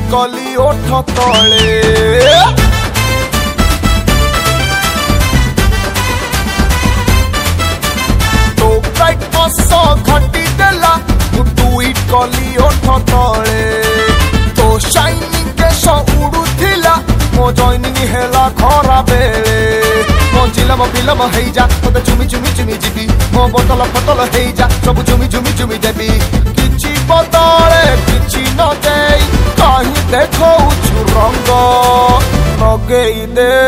कली ओठ तले तो ब्राइट बस घटी देला ट्वीट कली ओठ तले तो शाइनिंग केश उड़ुथिला मो जॉइनिंग हेला खरा बेले मो जिलम फिलम हेई जा तो चुमी चुमी चुमी जीबी मो बोतल फतल हेई जा सब चुमी चुमी चुमी देबी किछि बदले किछि न देई कहीं देखो रंग नगेई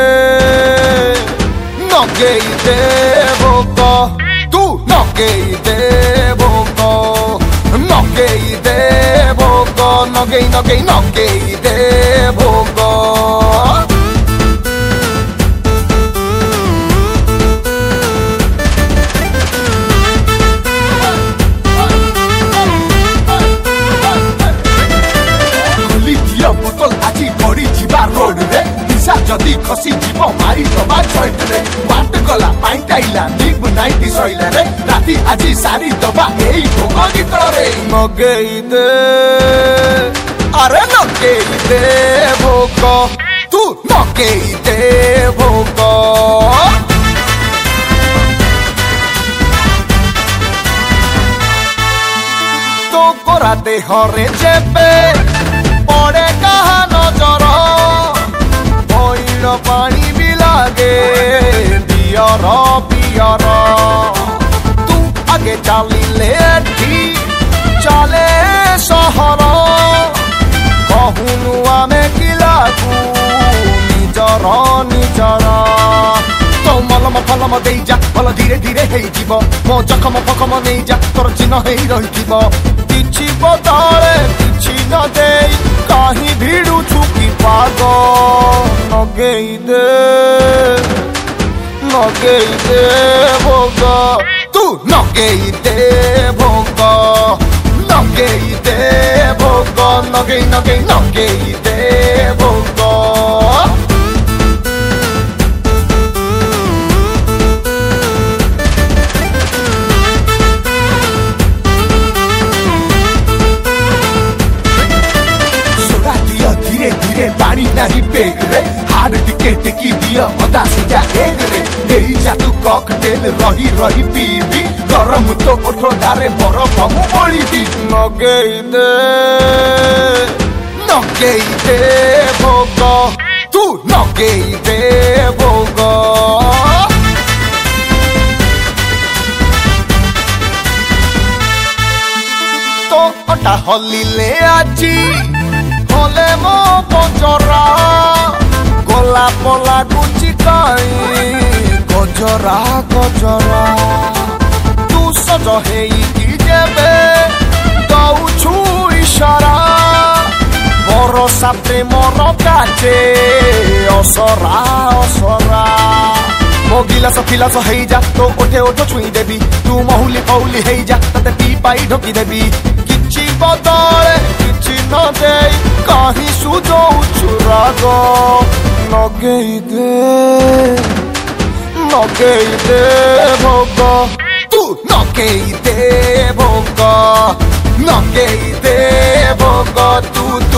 दे भोग तू नगेई दे भोग नगेई दे भोग नगेई नगेई नगेई दे भोग बोतल आज गड़ी जीवा रोड रे निशा जदी खसी जीव मारी दबा जॉइंट रे वाट गला पाइंट आइला निग नाइटी सइला रे राती आज सारी दबा एई भोग गीत रे नगेई दे अरे नगेई दे भोग तू नगेई दे भोग तो गोरा देह रे जेबे पड़े कहा नजर बइल पानी भी लागे पियर पियर तू आगे चलिले चले सहर कहूनु आमे किलाकू निजर निजर तो मलम फलम दे जा भल धीरे धीरे हेई जीव मो जखम फखम नहीं जा तोर चिन्ह हेई रहिथिबो किछि बदले किछि न देई कहीं भीड़ू छुकी पाग नगेई दे भोग तू नगेई दे भोग नगेई दे भोग नगेई नगेई नगेई दे भोग पानी नहीं पेग रे हार टिकेट की दिया मदा से जा एक रे देई जा तू कॉकटेल रही रही पीबी गरम तो उठो दारे बरफ हम बोली दी नगेई दे भोग तू नगेई दे भोग तो अटा हलिले आजी होले मो पंजरा गोला पोला गुची काई गजरा गजरा तू सज हेई की जेबे दउछु इशारा भरोसा प्रेमर काचे असरा असरा मो गिलास फिलास हेई जा तो ओठे ओठो छुई देबी तू महुली फौली हेई जा तते पी पाई ढोकी देबी किछि बदले किछि न देई कहीं सुजो राग नगेई दे भोग तू नगेई दे भोग नगेई दे भोग तू